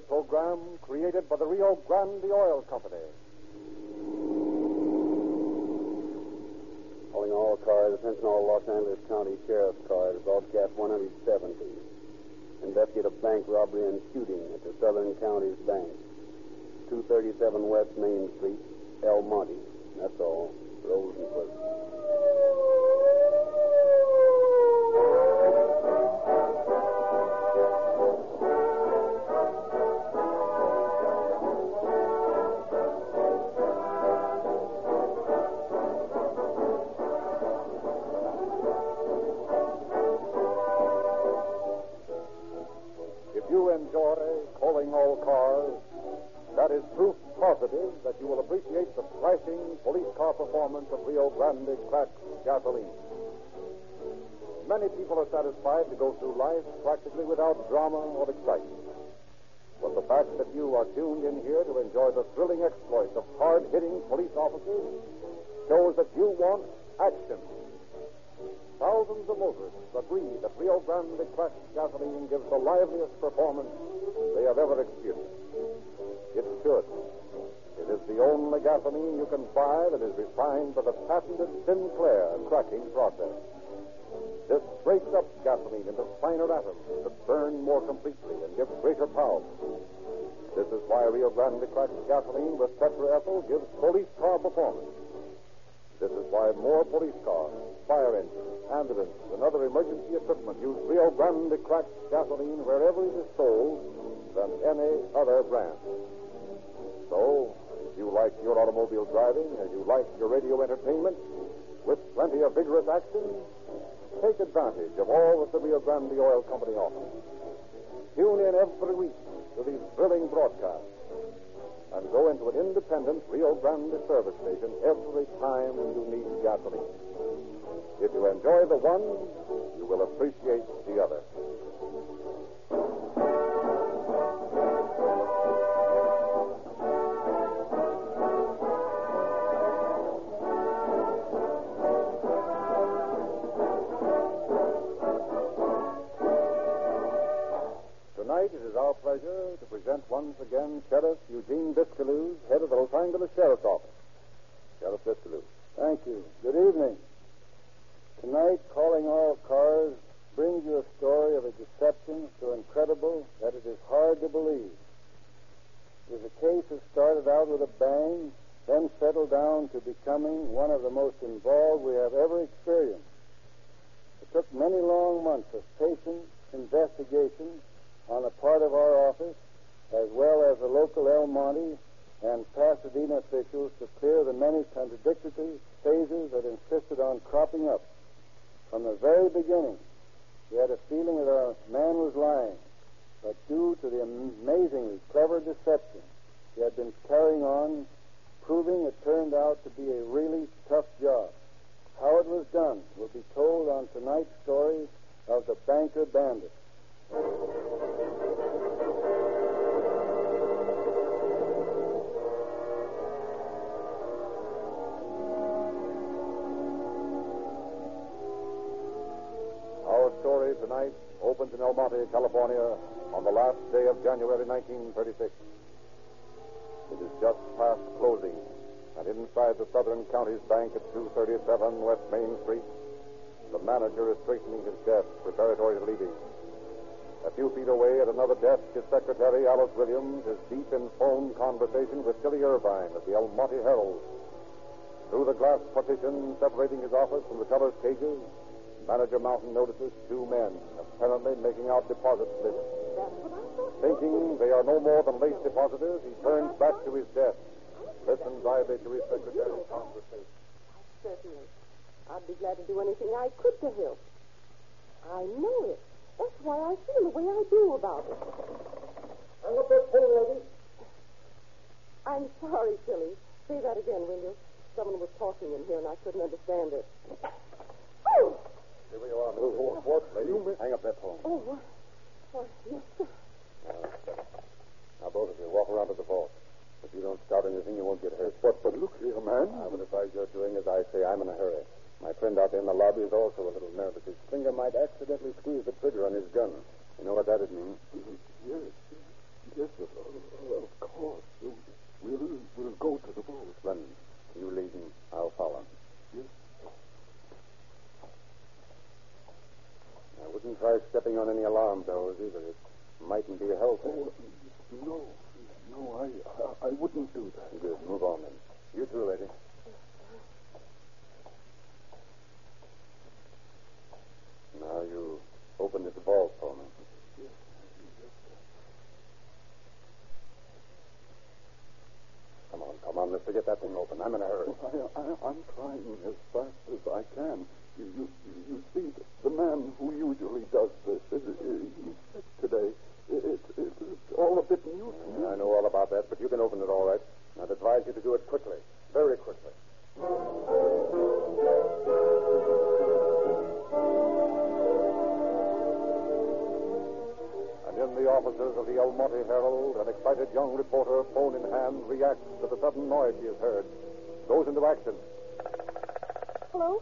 program created by the Rio Grande Oil Company. Calling all cars, attention all Los Angeles County Sheriff's cars, broadcast 170. Investigate a bank robbery and shooting at the Southern Counties Bank, 237 West Main Street, El Monte. That's all. Rosenquist. If you enjoy calling all cars, that is proof positive that you will appreciate the flashing police car performance of Rio Grande cracked gasoline. Many people are satisfied to go through life practically without drama or excitement. But the fact that you are tuned in here to enjoy the thrilling exploits of hard-hitting police officers shows that you want action. Thousands of motorists agree that Rio Grande cracked gasoline gives the liveliest performance they have ever experienced. It should. It is the only gasoline you can buy that is refined by the patented Sinclair cracking process. This breaks up gasoline into finer atoms that burn more completely and give greater power. This is why Rio Grande cracked gasoline with tetraethyl gives police car performance. This is why more police cars, fire engines, ambulances, and other emergency equipment use Rio Grande cracked gasoline wherever it is sold than any other brand. So, as you like your automobile driving, as you like your radio entertainment, with plenty of vigorous action, take advantage of all that the Rio Grande Oil Company offers. Tune in every week to these thrilling broadcasts and go into an independent Rio Grande service station every time you need gasoline. If you enjoy the one, you will appreciate the other. Tonight, it is our pleasure to present once again Sheriff Eugene Biscaluse, head of the Los Angeles Sheriff's Office. Sheriff Biscaluse. Thank you. Good evening. Tonight, Calling All Cars brings you a story of a deception so incredible that it is hard to believe. It is a case that started out with a bang, then settled down to becoming one of the most involved we have ever experienced. It took many long months of patient investigation on the part of our office, as well as the local El Monte and Pasadena officials, to clear the many contradictory phases that insisted on cropping up. From the very beginning, we had a feeling that our man was lying, but due to the amazingly clever deception he had been carrying on, proving it turned out to be a really tough job. How it was done will be told on tonight's story of the Banker Bandit. Our story tonight opens in El Monte, California, on the last day of January 1936. It is just past closing, and inside the Southern Counties Bank at 237 West Main Street, the manager is straightening his desk preparatory to leaving. A few feet away at another desk, his secretary, Alice Williams, is deep in phone conversation with Tilly Irvine of the El Monte Herald. Through the glass partition separating his office from the teller's cages, Manager Mountain notices two men apparently making out deposit slips. Thinking they are no more than late depositors, he turns back to his desk, listens idly to his secretary's conversation. Certainly. I'd be glad to do anything I could to help. I know it. That's why I feel the way I do about it. Hang up that phone, lady. I'm sorry, Tilly. Say that again, will you? Someone was talking in here, and I couldn't understand it. Oh! Here we are, Mr. What, lady? Hang up that phone. Oh, yes, sir. Now, both of you, walk around to the vault. If you don't start anything, you won't get hurt. But look here, man. I would advise you're doing as I say. I'm in a hurry. My friend out there in the lobby is also a little nervous. His finger might accidentally squeeze the trigger on his gun. You know what that'd mean? Yes, on, mister. Get that thing open. I'm in a hurry. I'm trying as fast as I can. You see, the man who usually does this, he's sick today. It's all a bit new to me. I know all about that, but you can open it all right. I'd advise you to do it quickly. Very quickly. And in the offices of the El Monte Herald, an excited young reporter, phone in hand, reacts to the sudden noise he has heard. Goes into action. Hello?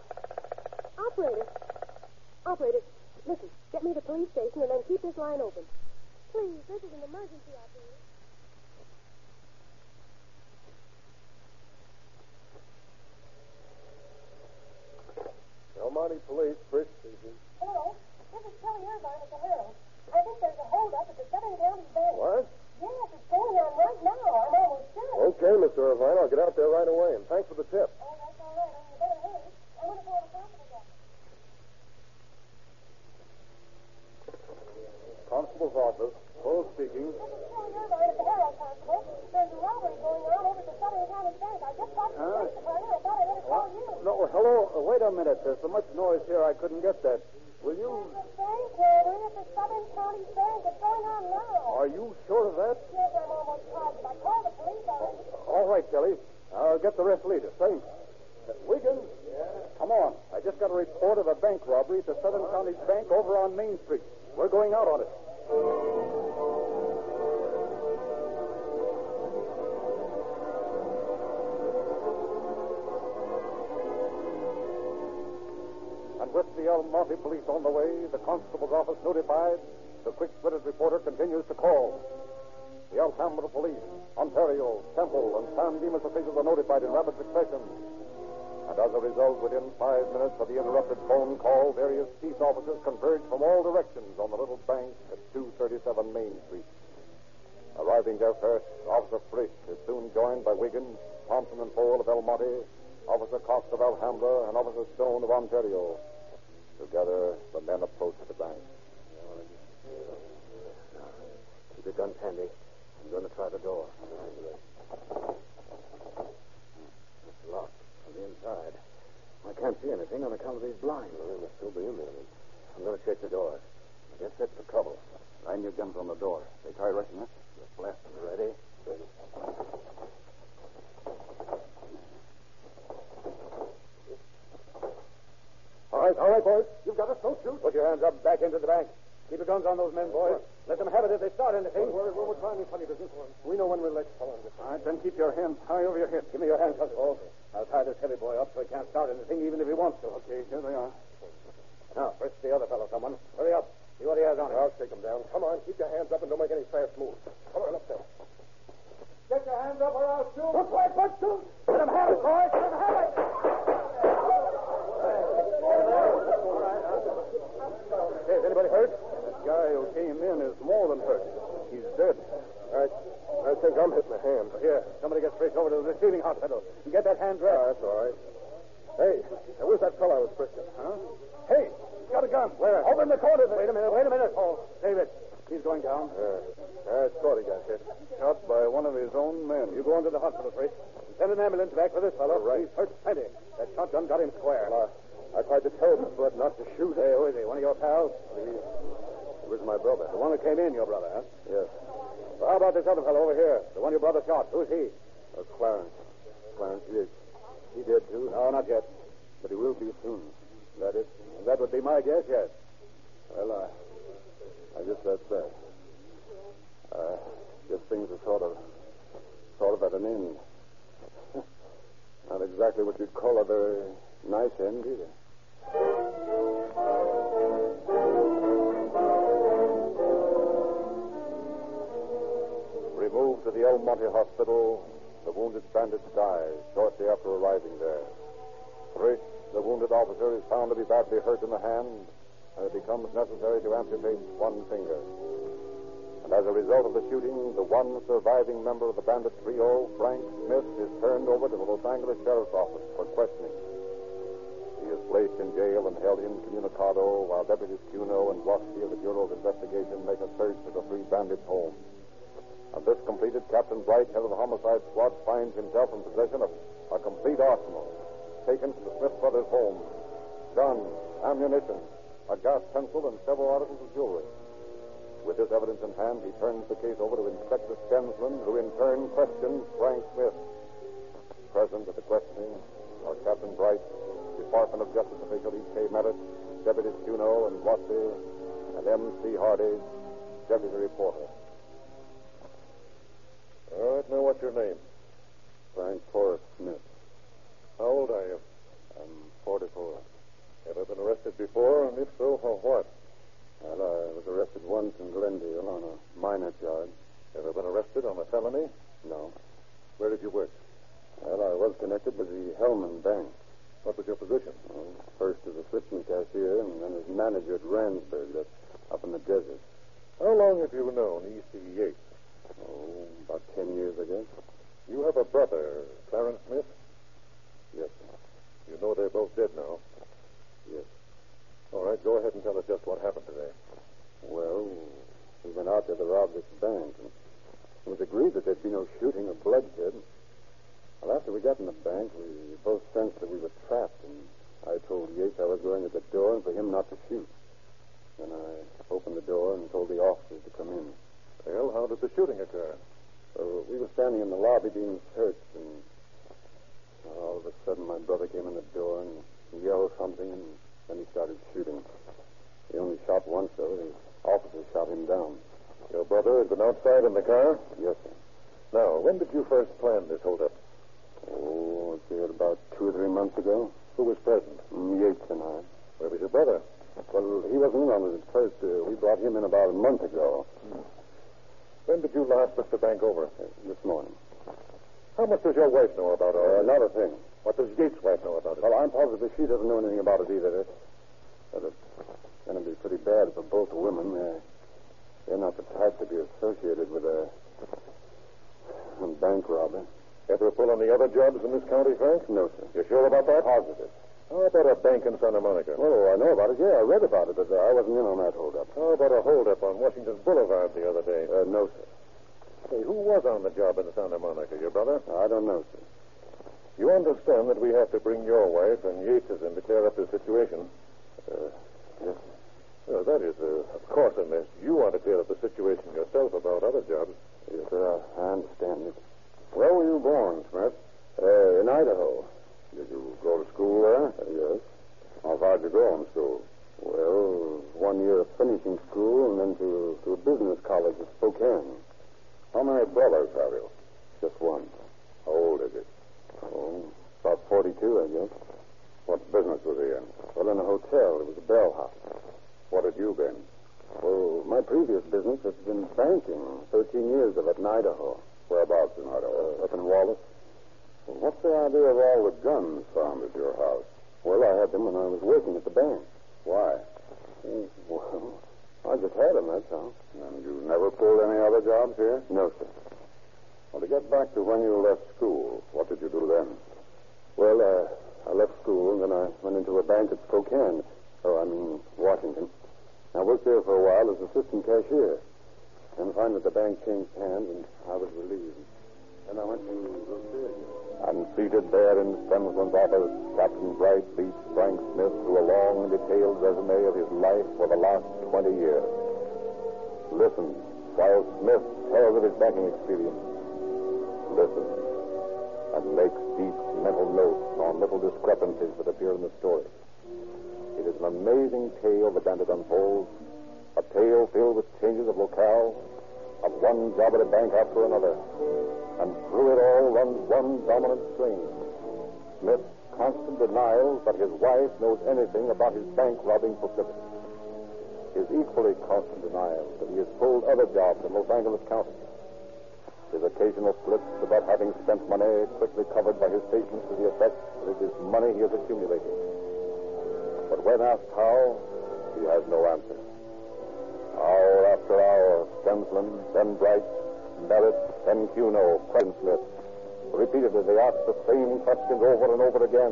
Operator, listen, get me to the police station and then keep this line open. Please, this is an emergency, operator. El Monte Police, Frisch speaking. Hello, this is Kelly Irvine at the Herald. I think there's a holdup at the Southern County Bank. What? Yes, it's going on right now. I'm almost sure. Okay, Mr. Irvine, I'll get out there right away, and thanks for the tip. Oh, that's all right. You better hurry. I want to call the constable's office. Constable's office. Cole speaking. This is Kelly Irvine at the Herald, Constable. There's a robbery going on over at the Southern County Bank. I just talked to the police department. I thought I better call you. No, hello. Wait a minute. There's so much noise here I couldn't get that. Will you... There's a bank robbery at the Southern County Bank. It's going on now. Are you sure of that? Yes, I'm almost positive. I called the police already. All right, Kelly. I'll get the rest later. Thanks. Wiggins? Yeah? Come on. I just got a report of a bank robbery at the Southern County Bank over on Main Street. We're going out on it. And with the El Monte police on the way, the constable's office notified, the quick-witted reporter continues to call. The Alhambra police, Ontario, Temple, and San Dimas officials are notified in rapid succession. And as a result, within 5 minutes of the interrupted phone call, various peace officers converge from all directions on the little bank at 237 Main Street. Arriving there first, Officer Frisch is soon joined by Wiggins, Thompson and Fole of El Monte, Officer Cost of Alhambra, and Officer Stone of Ontario. Together, the men approach the bank. Keep your guns handy. I'm going to try the door. It's locked from the inside. I can't see anything on account of these blinds. Well, they must still be in there. I'm going to shake the door. I guess that's the trouble. Line your guns on the door. They try rushing us. Just blast them. Ready? Ready. All right, boys. You've got us. Don't shoot. Put your hands up, back into the bank. Keep your guns on those men, boys. Let them have it if they start anything. We're trying any funny business. We know when we're let fall on this. All right, then keep your hands high over your head. Give me your hands, Constable. Okay. I'll tie this heavy boy up so he can't start anything, even if he wants to. Okay, here they are. Now, first the other fellow, someone. Hurry up. See what he has on him. I'll shake them down. Come on, keep your hands up and don't make any fast moves. Come on, up there. Get your hands up or I'll shoot. Look right, but shoot. Let him have it, boys. Let him have it. Hey, is anybody hurt? That guy who came in is more than hurt. He's dead. I think I'm hitting the hand. Here, somebody get Frisch over to the receiving hospital. And get that hand dressed. That's all right. Hey, where's that fellow I was frisked? Huh? Hey, he's got a gun. Where? Over in the corner there. Wait a minute, Paul. Save it. He's going down. I thought he got hit. Shot by one of his own men. You go on to the hospital, Frisch. Send an ambulance back for this fellow. Right. He's hurt plenty. That shotgun got him square. I tried to tell Bud not to shoot. Hey, who is he? One of your pals? He was my brother. The one who came in, your brother, huh? Yes. Well, how about this other fellow over here? The one your brother shot. Who's he? Clarence. Clarence, he did too. No, not yet. But he will be soon. That is? That would be my guess, yes. Well, I guess that's that. Guess things are sort of at an end. Not exactly what you'd call a very nice end either. Removed to the El Monte Hospital, the wounded bandits die shortly after arriving there. Frisch, the wounded officer, is found to be badly hurt in the hand, and it becomes necessary to amputate one finger. And as a result of the shooting, the one surviving member of the bandit trio, Frank Smith, is turned over to the Los Angeles Sheriff's Office for questioning. He is placed in jail and held incommunicado while Deputies Cuno and Blossy of the Bureau of Investigation make a search of the three bandits' home. And this completed, Captain Bright, head of the homicide squad, finds himself in possession of a complete arsenal taken from the Smith brothers' home. Guns, ammunition, a gas pencil, and several articles of jewelry. With this evidence in hand, he turns the case over to Inspector Stensland, who in turn questions Frank Smith. Present at the questioning are Captain Bright, Department of Justice official E.K. Merritt, Deputies Cuno and Watty, and M.C. Hardy, Deputy Reporter. All right, now what's your name? Frank Forrest Smith. How old are you? I'm 44. Ever been arrested before, and if so, for what? Well, I was arrested once in Glendale on a minor charge. Ever been arrested on a felony? No. Where did you work? Well, I was connected with the Hellman Bank. What was your position? Well, first as assistant cashier and then as manager at Randsburg, that's up in the desert. How long have you known E.C. Yates? Oh, about 10 years, I guess. You have a brother, Clarence Smith? Yes, sir. You know they're both dead now. Yes. All right, go ahead and tell us just what happened today. Well, we went out there to rob this bank, and it was agreed that there'd be no shooting or bloodshed. Well, after we got in the bank, we both sensed that we were trapped, and I told Yates I was going to the door and for him not to shoot. Then I opened the door and told the officers to come in. Well, how did the shooting occur? So we were standing in the lobby being searched, and all of a sudden my brother came in the door and he yelled something, and then he started shooting. He only shot once, though. The officers shot him down. Your brother had been outside in the car? Yes, sir. Now, when did you first plan this holdup? Oh, let's see, about 2 or 3 months ago. Who was present? Yates and I. Where was your brother? Well, he wasn't in on it at first. We brought him in about a month ago. When did you last look the bank over? This morning. How much does your wife know about all this? Not a thing. What does Yates' wife know about it? Well, I'm positive she doesn't know anything about it either. But it's going to be pretty bad for both women. They're not the type to be associated with a bank robber. Ever pull on the other jobs in this county, Frank? No, sir. You sure about that? Positive. How about a bank in Santa Monica? Oh, I know about it. Yeah, I read about it, but I wasn't in on that holdup. How about a holdup on Washington Boulevard the other day? No, sir. Hey, who was on the job in Santa Monica? Your brother? I don't know, sir. You understand that we have to bring your wife and Yates in to clear up the situation? Yes, sir. Well, that is, of course, unless you want to clear up the situation yourself about other jobs. Yes, sir. I understand it. Where were you born, Smith? In Idaho. Did you go to school there? Yes. How far did you go in school? Well, 1 year of finishing school and then to a business college at Spokane. How many brothers have you? Just one. How old is he? Oh, about 42, I guess. What business was he in? Well, in a hotel. It was a bellhop. What had you been? Well, my previous business has been banking. 13 years of it in Idaho. Whereabouts in Idaho? Up in Wallace. What's the idea of all the guns found at your house? Well, I had them when I was working at the bank. Why? Well, I just had them, that's all. And you never pulled any other jobs here? No, sir. Well, to get back to when you left school, what did you do then? Well, I left school and then I went into a bank at Spokane. Washington. I worked there for a while as assistant cashier. And finally the bank changed hands and I was relieved. Then I went to Roseville. And seated there in Stensland's office, Captain Bright leads Frank Smith through a long and detailed resume of his life for the last 20 years. Listen while Smith tells of his banking experience. Listen and make deep mental notes on little discrepancies that appear in the story. It is an amazing tale the bandit unfolds, a tale filled with changes of locale, of one job at a bank after another. And through it all runs one dominant string. Smith's constant denial that his wife knows anything about his bank robbing proclivity. His equally constant denial that he has pulled other jobs in Los Angeles County. His occasional slips about having spent money quickly covered by his statements to the effect that it is money he has accumulated. But when asked how, he has no answer. Hour after hour, Stensland, then Bright, Merritt, then Cuno, Clarence Smith. Repeatedly, they ask the same questions over and over again.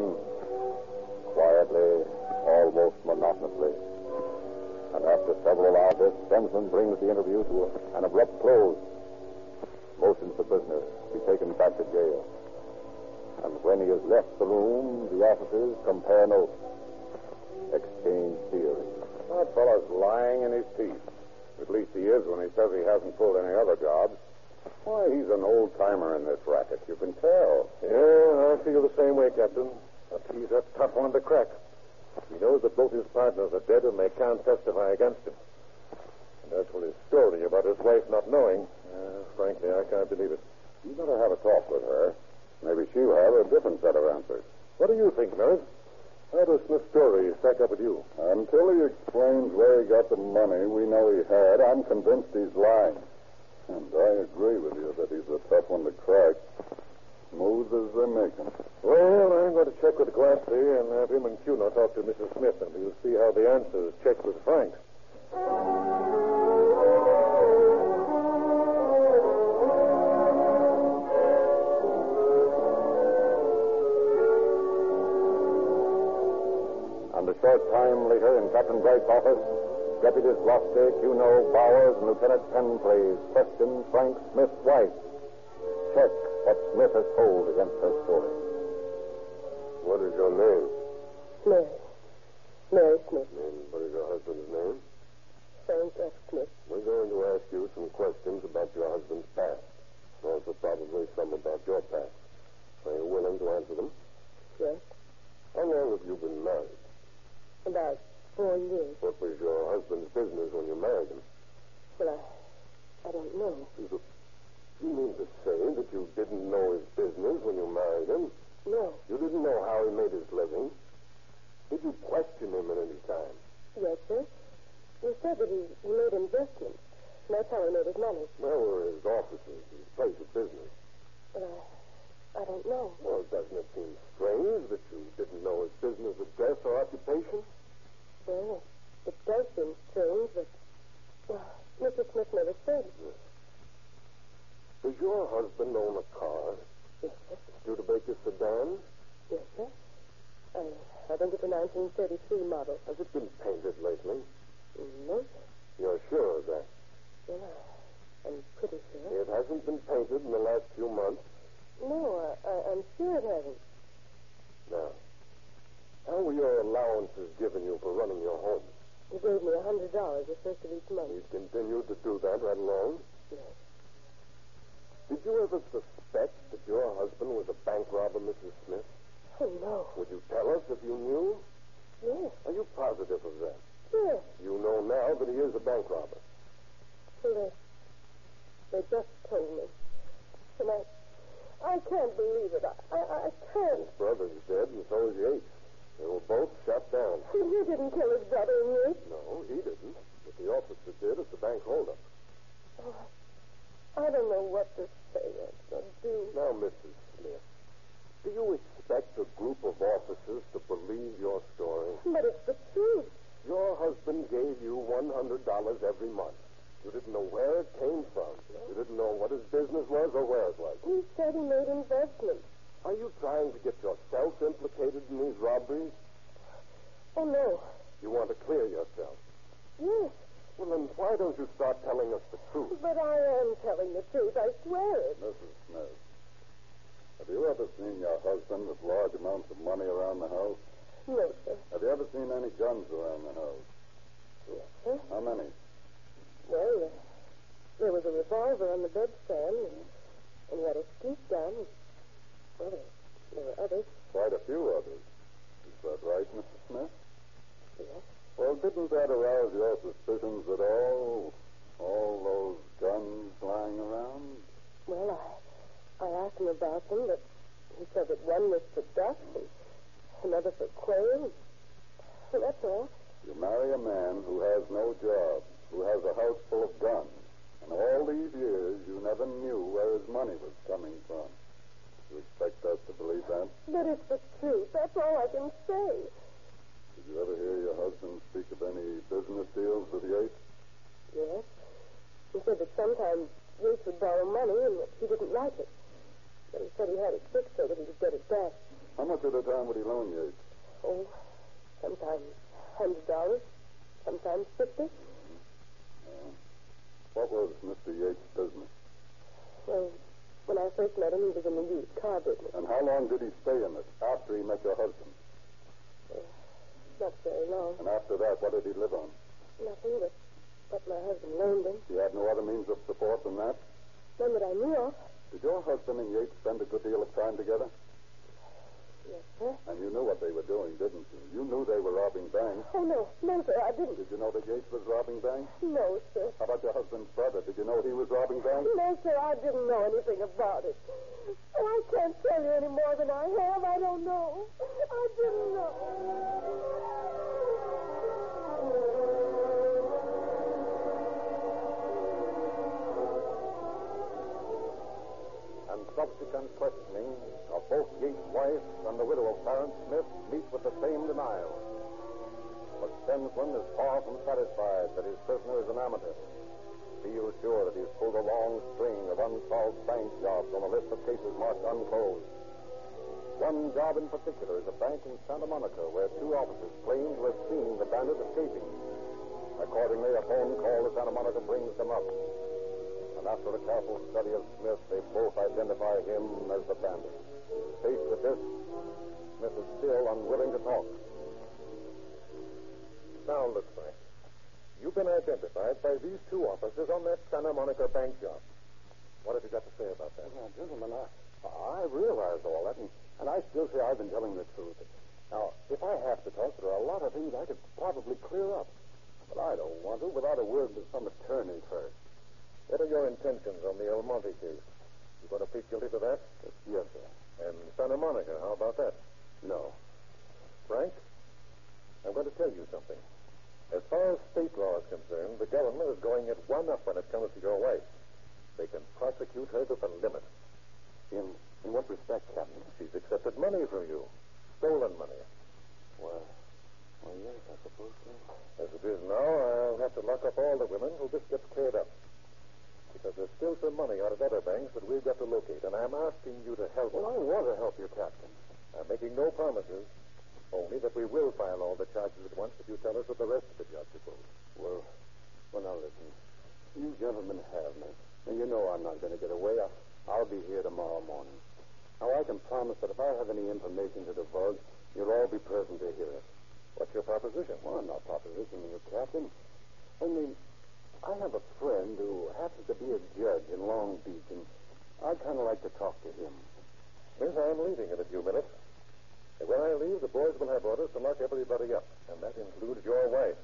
Quietly, almost monotonously. And after several hours, Stensland brings the interview to an abrupt close. motions the prisoner be taken back to jail. And when he has left the room, the officers compare notes, exchange theories. That fellow's lying in his teeth. At least he is when he says he hasn't pulled any other jobs. Why, he's an old-timer in this racket. You can tell. Yeah, I feel the same way, Captain. But he's a tough one to crack. He knows that both his partners are dead and they can't testify against him. And as for his story about his wife not knowing, frankly, I can't believe it. You better have a talk with her. Maybe she'll have a different set of answers. What do you think, Merritt? How does Smith's story stack up with you? Until he explains where he got the money we know he had, I'm convinced he's lying. And I agree with you that he's a tough one to crack. Smooth as they make him. Well, I'm going to check with Glassy and have him and Cuno talk to Mrs. Smith, and we'll see how the answers check with Frank. And a short time later, in Captain Bright's office, Deputies Lofty, Cuno, Bowers, and Lieutenant Penplays question Frank Smith's wife. Check what Smith has told against her story. What is your name? Mary. Mary Smith. And what is your husband's name? Frank F. Smith. We're going to ask you some questions about your husband's past. Also, probably some about your past. Are you willing to answer them? Yes. How long have you been married? About 4 years. What was your husband's business when you married him? Well, I don't know. You mean to say that you didn't know his business when you married him? No. You didn't know how he made his living? Did you question him at any time? Yes, sir. You said that he made investments. That's how he made his money. Where were his offices, his place of business? But I don't know. Well, doesn't it seem strange that you didn't know his business address or occupation? Well, it does seem strange, but Mrs. Smith never said. Does your husband own a car? Yes, sir. Studebaker sedan? Yes, sir. I think it's a 1933 model. Has it been painted lately? No, sir. You're sure of that? Well, I'm pretty sure. It hasn't been painted in the last few months? No, I'm sure it hasn't. Now, how were your allowances given you for running your home? He gave me $100 the first of each month. He's continued to do that right along? Yes. Did you ever suspect that your husband was a bank robber, Mrs. Smith? Oh, no. Would you tell us if you knew? Yes. Are you positive of that? Yes. You know now that he is a bank robber. Well, they just told me. And I can't believe it. I can't. His brother's dead, and so is Yates. They were both shot down. You didn't kill his brother in Yates. No, he didn't. But the officer did at the bank holdup. Oh, I don't know what to say or do. Now, Mrs. Smith, do you expect a group of officers to believe your story? But it's the truth. Your husband gave you $100 every month. You didn't know where it came from. You didn't know what his business was or where it was. He said he made investments. Are you trying to get yourself implicated in these robberies? Oh, no. You want to clear yourself? Yes. Well, then why don't you start telling us the truth? But I am telling the truth. I swear it. Mrs. Smith, have you ever seen your husband with large amounts of money around the house? No, sir. Have you ever seen any guns around the house? Yes, sir. How many? Well, there was a revolver on the bedstand, and he had a skeet gun. Well, there were others. Quite a few others. Is that right, Mrs. Smith? Yes. Well, didn't that arouse your suspicions at all? All those guns lying around? Well, I asked him about them, but he said that one was for duck and another for quail. Well, that's all. You marry a man who has no job, who has a house full of guns, and all these years you never knew where his money was coming from. You expect us to believe that? But it's the truth. That's all I can say. Did you ever hear your husband speak of any business deals with Yates? Yes. He said that sometimes Yates would borrow money and that he didn't like it. But he said he had it fixed so that he would get it back. How much at a time would he loan Yates? Oh, sometimes $100, sometimes $50. What was Mr. Yates' business? Well, when I first met him, he was in the used car business. And how long did he stay in it after he met your husband? Not very long. And after that, what did he live on? Nothing but what my husband loaned him. He had no other means of support than that? None that I knew of. Did your husband and Yates spend a good deal of time together? Yes, sir. And you knew what they were doing, didn't you? You knew they were robbing banks. Oh, no. No, sir, I didn't. Did you know that Yates was robbing banks? No, sir. How about your husband's brother? Did you know he was robbing banks? No, sir, I didn't know anything about it. Oh, I can't tell you any more than I have. I don't know. I didn't know. And subsequent questioning of both Yates' wife and the widow of Clarence Smith meet with the same denial. But Stensland is far from satisfied that his prisoner is an amateur. He feels sure that he's pulled a long string of unsolved bank jobs on a list of cases marked unclosed. One job in particular is a bank in Santa Monica where two officers claim to have seen the bandit escaping. Accordingly, a phone call to Santa Monica brings them up. And after a careful study of Smith, they both identify him as the bandit. Faced with this, Smith is still unwilling to talk. Now, look, Frank. You've been identified by these two officers on that Santa Monica bank job. What have you got to say about that? Well, gentlemen, I realize all that, and I still say I've been telling the truth. Now, if I have to talk, there are a lot of things I could probably clear up. But I don't want to without a word with some attorney first. What are your intentions on the El Monte case? You going to plead guilty to that? Yes, sir. And Santa Monica, how about that? No. Frank, I'm going to tell you something. As far as state law is concerned, the government is going it one up when it comes to your wife. They can prosecute her to the limit. In what respect, Captain? She's accepted money from you. Stolen money. Well, yes, I suppose so. As it is now, I'll have to lock up all the women till this gets cleared up. Because there's still some money out of other banks that we've got to locate, and I'm asking you to help us. Well, I want to help you, Captain. I'm making no promises, only that we will file all the charges at once if you tell us what the rest of the jobs are for. Well, now listen. You gentlemen have me. And you know I'm not going to get away. I'll be here tomorrow morning. Now, I can promise that if I have any information to divulge, you'll all be present to hear it. What's your proposition? Well, I'm not propositioning you, Captain. Only, I have a friend who happens to be a judge in Long Beach, and I'd kind of like to talk to him. Miss, I'm leaving in a few minutes. And when I leave, the boys will have orders to lock everybody up, and that includes your wife.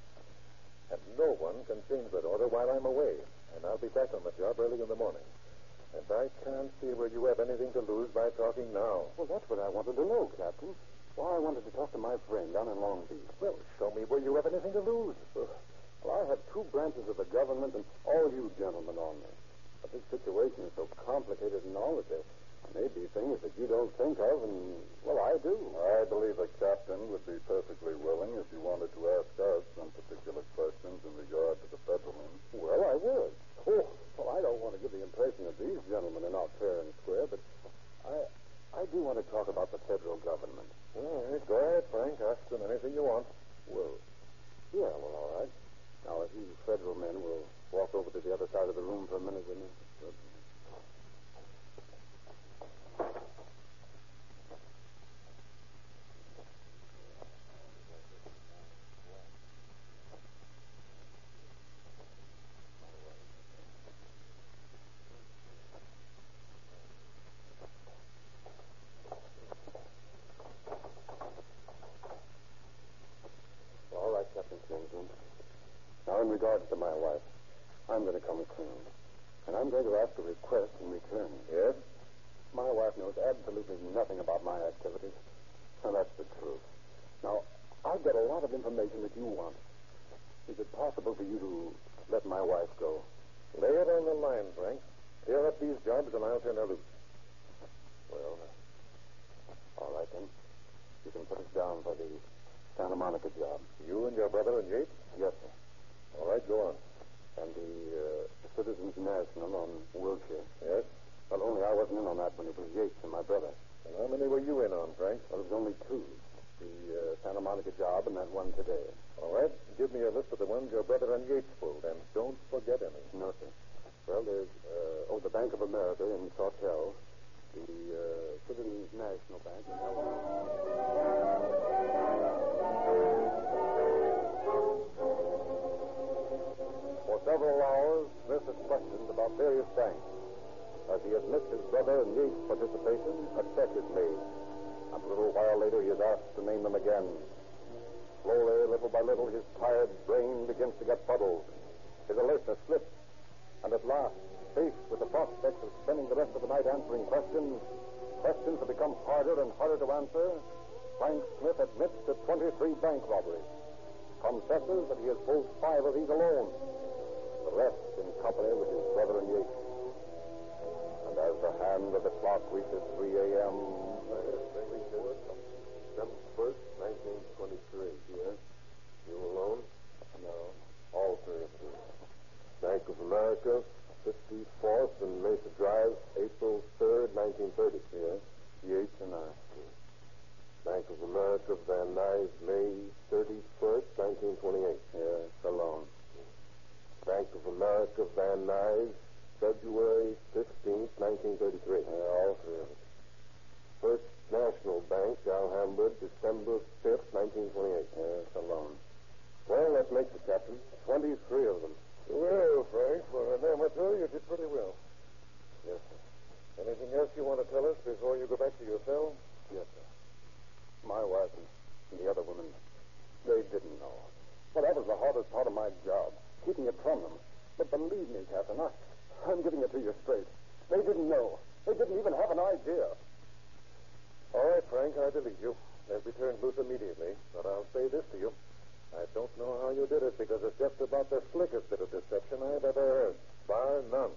And no one can change that order while I'm away, and I'll be back on the job early in the morning. And I can't see where you have anything to lose by talking now. Well, that's what I wanted to know, Captain. Why I wanted to talk to my friend down in Long Beach. Well, show me where you have anything to lose. Well, I have two branches of the government and all you gentlemen on me. But this situation is so complicated and all that there may be things that you don't think of, and, well, I do. I believe the captain would be perfectly willing if you wanted to ask us some particular questions in regard to the federal men. Well, I would. Oh, well, I don't want to give the impression that these gentlemen are not fair and square, but I do want to talk about the federal government. All right, go ahead, Frank. Ask them anything you want. Well, yeah, well, all right. Now, if you federal men will walk over to the other side of the room for a minute, will you? All right, Captain Kingsland. Now, in regards to my wife, I'm going to come clean. And I'm going to ask a request in return. Yes? My wife knows absolutely nothing about my activities. And that's the truth. Now, I've got a lot of information that you want. Is it possible for you to let my wife go? Lay it on the line, Frank. Clear up these jobs and I'll turn her loose. Well, all right, then. You can put us down for the Santa Monica job. You and your brother and Yates? Yes, sir. All right, go on. And the Citizens National on Wilshire. Yes? Well, only I wasn't in on that one. It was Yates and my brother. And how many were you in on, Frank? Well, it was only two. The Santa Monica job and that one today. All right. Give me a list of the ones your brother and Yates pulled, and don't forget any. No, sir. Well, there's, the Bank of America. Jones Hotel. The Citizens National Bank. For several hours, Smith is questioned about various banks. As he admits his brother and Yates' participation, a check is made. And a little while later, he is asked to name them again. Slowly, little by little, his tired brain begins to get fuddled. His alertness slips. And at last, faced with the prospect of spending the rest of the night answering questions that become harder and harder to answer, Frank Smith admits to 23 bank robberies. Confesses that he has pulled 5 of these alone. The rest in company with his brother and Yates. And as the hand of the clock reaches 3 a.m. December 1st, 1923. Yes. You alone? No, all 3 of you. Bank of America, 54th and Mesa Drive, April 3rd, 1930. Yes, Yates and I. Bank of America, Van Nuys, May 31st, 1928. Yes, alone. Bank of America, Van Nuys, February 15th, 1933. All 3 of us. First National Bank, Alhambra, December 5th, 1928. Yes, alone. Well, that makes it, Captain. 23 of them. Well, Frank, for an amateur, you did pretty well. Yes, sir. Anything else you want to tell us before you go back to your cell? Yes, sir. My wife and the other women, they didn't know. Well, that was the hardest part of my job, keeping it from them. But believe me, Captain, I'm giving it to you straight. They didn't know. They didn't even have an idea. All right, Frank, I believe you. They'll be turned loose immediately. But I'll say this to you. I don't know how you did it because it's just about the slickest bit of deception I've ever heard. Bar none.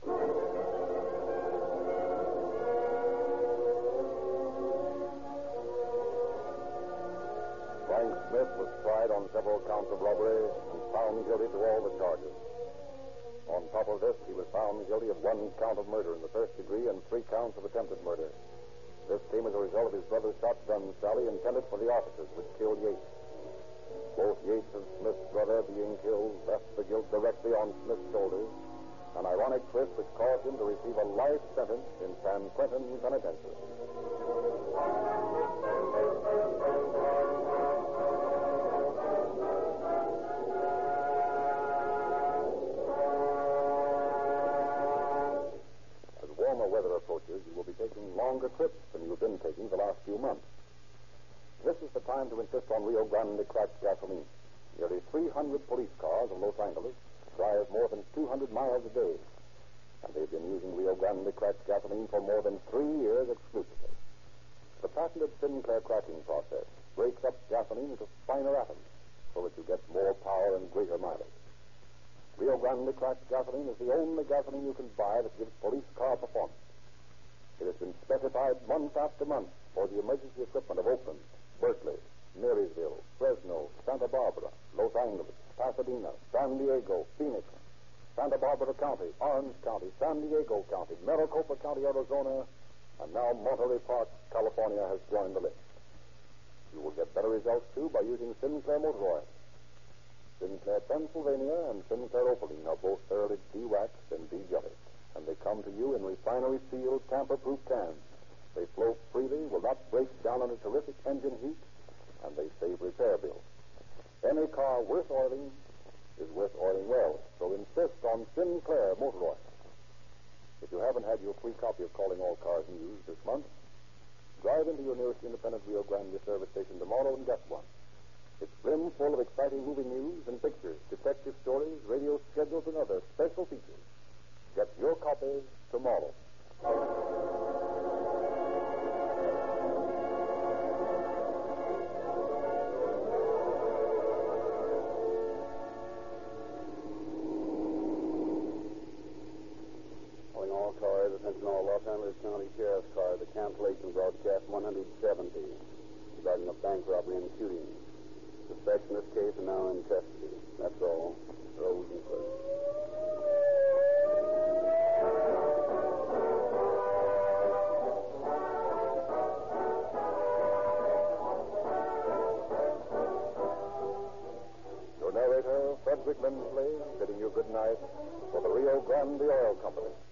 Frank Smith was tried on several counts of robbery and found guilty to all the charges. On top of this, he was found guilty of 1 count of murder in the first degree and 3 counts of attempted murder. This came as a result of his brother's shotgun sally intended for the officers which killed Yates. Both Yates and Smith's brother being killed left the guilt directly on Smith's shoulders, an ironic twist which caused him to receive a life sentence in San Quentin Penitentiary. As warmer weather approaches, you will be taking longer trips than you've been taking the last few months. This is the time to insist on Rio Grande cracked gasoline. Nearly 300 police cars in Los Angeles drive more than 200 miles a day. And they've been using Rio Grande cracked gasoline for more than 3 years exclusively. The patented Sinclair cracking process breaks up gasoline into finer atoms so that you get more power and greater mileage. Rio Grande cracked gasoline is the only gasoline you can buy that gives police car performance. It has been specified month after month for the emergency equipment of Oakland, Berkeley, Marysville, Fresno, Santa Barbara, Los Angeles, Pasadena, San Diego, Phoenix, Santa Barbara County, Orange County, San Diego County, Maricopa County, Arizona, and now Monterey Park, California has joined the list. You will get better results, too, by using Sinclair motor oil. Sinclair Pennsylvania and Sinclair Opaline are both thoroughly de-waxed and de-jetted, and they come to you in refinery-sealed, tamper-proof cans. They flow freely, will not break down under terrific engine heat, and they save repair bills. Any car worth oiling is worth oiling well, so insist on Sinclair motor oil. If you haven't had your free copy of Calling All Cars News this month, drive into your nearest independent Rio Grande service station tomorrow and get one. It's brim full of exciting movie news and pictures, detective stories, radio schedules, and other special features. Get your copy tomorrow. All cars, attention all Los Angeles County Sheriff's cars, the cancellation broadcast 170 regarding a bank robbery and shooting. Suspects in this case are now in custody. That's all. Rose and Cliff. Your narrator, Frederick Lindsley, bidding you good night for the Rio Grande Oil Company.